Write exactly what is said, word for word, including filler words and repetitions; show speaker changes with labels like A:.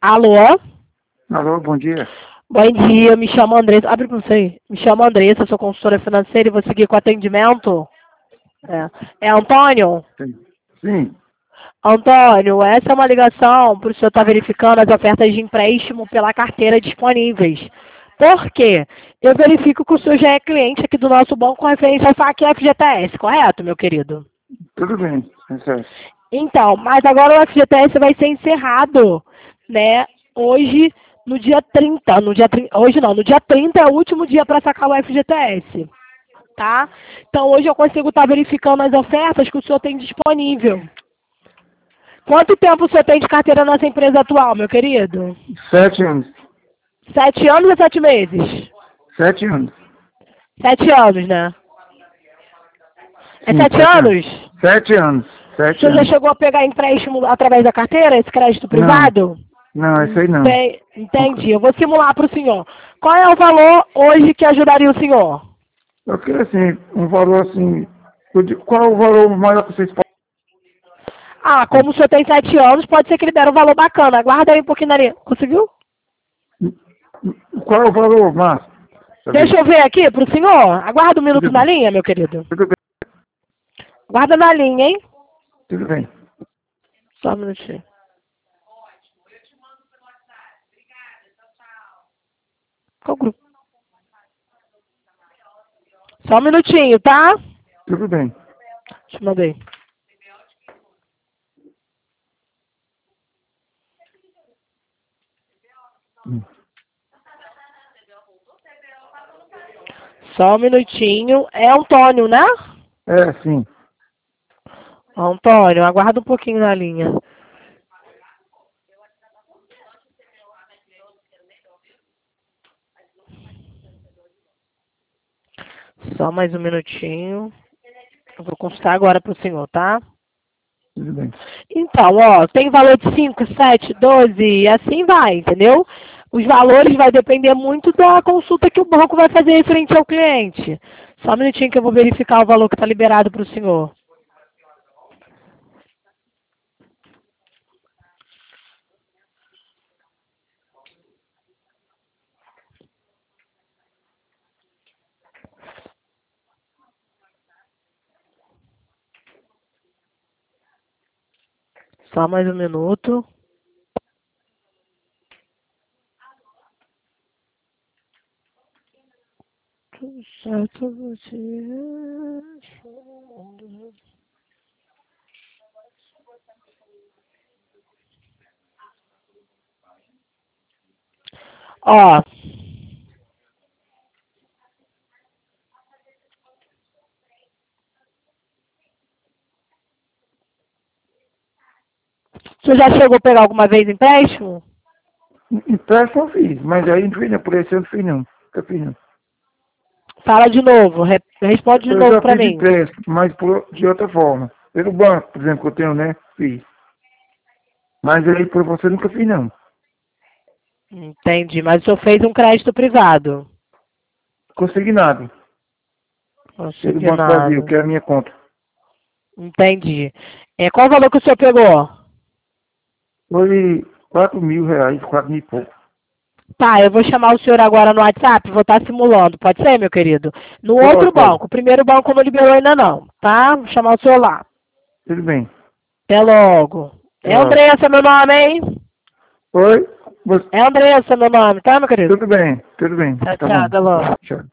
A: Alô?
B: Alô, bom dia.
A: Bom dia, me chamo Andressa. Abre pra você aí. Me chamo Andressa, sou consultora financeira e vou seguir com atendimento. É, é Antônio?
B: Sim. Sim.
A: Antônio, essa é uma ligação para o senhor estar verificando as ofertas de empréstimo pela carteira disponíveis. Por quê? Eu verifico que o senhor já é cliente aqui do nosso banco com referência ao saque F G T S, correto, meu querido?
B: Tudo bem, certo.
A: Então, mas agora o F G T S vai ser encerrado, né? Hoje, no dia trinta, no dia trinta, hoje não, no dia trinta é o último dia para sacar o F G T S, tá? Então hoje eu consigo estar verificando as ofertas que o senhor tem disponível. Quanto tempo o senhor tem de carteira nessa empresa atual, meu querido?
B: Sete anos.
A: Sete anos ou sete meses?
B: Sete anos.
A: Sete anos, né? É
B: Sim,
A: sete
B: sete anos.
A: anos?
B: Sete anos.
A: O
B: Sete
A: senhor já
B: anos.
A: chegou a pegar empréstimo através da carteira, esse crédito
B: Não.
A: privado?
B: Não, esse aí não.
A: Ente-
B: Nunca.
A: Entendi. Eu vou simular para o senhor. Qual é o valor hoje que ajudaria o senhor?
B: Eu queria, assim, um valor, assim... eu digo, qual é o valor maior que vocês
A: Ah,
B: podem...
A: como o senhor tem sete anos, pode ser que ele der um valor bacana. Aguarda aí um pouquinho na linha. Conseguiu?
B: Qual é o valor máximo?
A: Deixa eu ver aqui para o senhor. Aguarda um minuto
B: Tudo
A: na
B: bem.
A: linha, meu querido.
B: Tudo bem.
A: Guarda na linha, hein?
B: Tudo bem.
A: Só um minutinho. Qual grupo? Só um minutinho, tá?
B: Tudo bem.
A: Te mandei.
B: Hum.
A: Só um minutinho. É Antônio, né?
B: É, sim.
A: Antônio, aguarda um pouquinho na linha. Só mais um minutinho. Eu vou consultar agora para o senhor, tá?
B: Tudo bem.
A: Então, ó, tem valor de cinco, sete, doze e assim vai, entendeu? Os valores vai depender muito da consulta que o banco vai fazer referente ao cliente. Só um minutinho que eu vou verificar o valor que está liberado para o senhor. Só mais um minuto. Tudo certo, você... Ó, você já chegou a pegar alguma vez empréstimo?
B: Empréstimo eu fiz, mas aí não fiz não. Por esse eu não fiz não. Eu fiz não.
A: Fala de novo, re- responde de
B: Eu
A: novo
B: já
A: para
B: fiz
A: mim.
B: empréstimo, mas por, de outra forma. Pelo banco, por exemplo, que eu tenho, né? Fiz. Mas aí por você nunca fiz, não.
A: Entendi, mas o senhor fez um crédito privado.
B: Consignado. Pelo Banco Brasil,
A: Consignado.
B: que é a minha conta.
A: Entendi. É, qual o valor que o senhor pegou?
B: Foi quatro mil reais, quatro mil e pouco.
A: Tá, eu vou chamar o senhor agora no WhatsApp, vou estar simulando. Pode ser, meu querido? No outro
B: Pode, pode.
A: banco. O primeiro banco não liberou ainda não, tá? Vou chamar o senhor lá.
B: Tudo bem.
A: Até logo. É
B: Tchau.
A: Andressa meu nome, hein?
B: Oi? Você-
A: É Andressa meu nome, tá, meu querido?
B: Tudo bem, tudo bem.
A: Tchau,
B: Tá
A: tchau,
B: bom.
A: até logo.
B: Tchau.